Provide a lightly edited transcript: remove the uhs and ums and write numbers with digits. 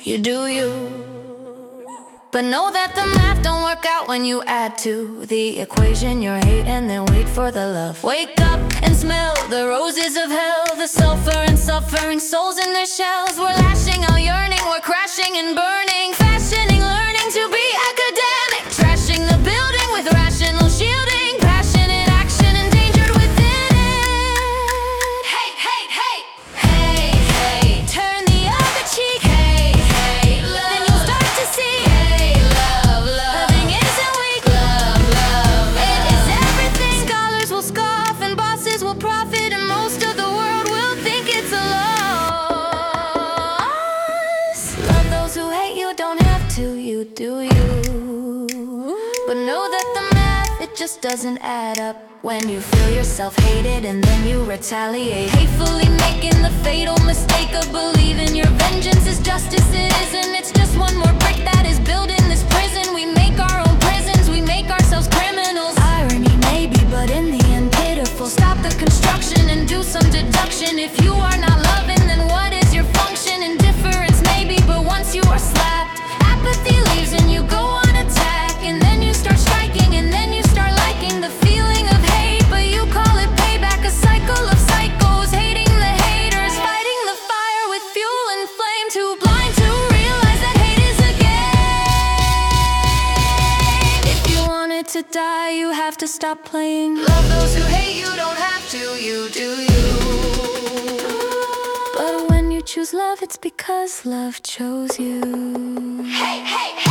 you do you. But know that the math don't work out when you add to the equation your hate and then wait for the love. Wake up and smell the roses of hell, the sulfur and suffering souls in their shells. We're lashing out yearning, we're crashing and burning, fashioning learning to be academic, trashing the building with rational shielding, passionate action endangered within it. Hey, hey, hey, hey, hey, turn the other cheek. Hey, hey, love. Then you'll start to see. Hey, love, love. Loving isn't weak. Love, love, love. It is everything. Scholars will scoff and bosses will profit, and most of the world will think it's a loss. Love those who hate you, don't have to, you do you. But know that the math, it just doesn't add up when you feel yourself hated and then you retaliate, hatefully making the fatal mistake of believing your vengeance is justice. It isn't, it's just one more brick that is building this prison. We make our own prisons, we make ourselves criminals. Irony maybe, but in the end pitiful. Stop the construction and do some deduction. If you are not loving, then what is your function? Indifference maybe, but once you are slapped, apathy leaves and you go on attack. And then you start striking, and then you start liking the feeling of hate, but you call it payback. A cycle of psychos, hating the haters, fighting the fire with fuel and flame. Too blind to realize that hate is a game. If you want it to die, you have to stop playing. Love those who hate you, don't have to, you do you. But when you choose love, it's because love chose you. Hey, hey, hey.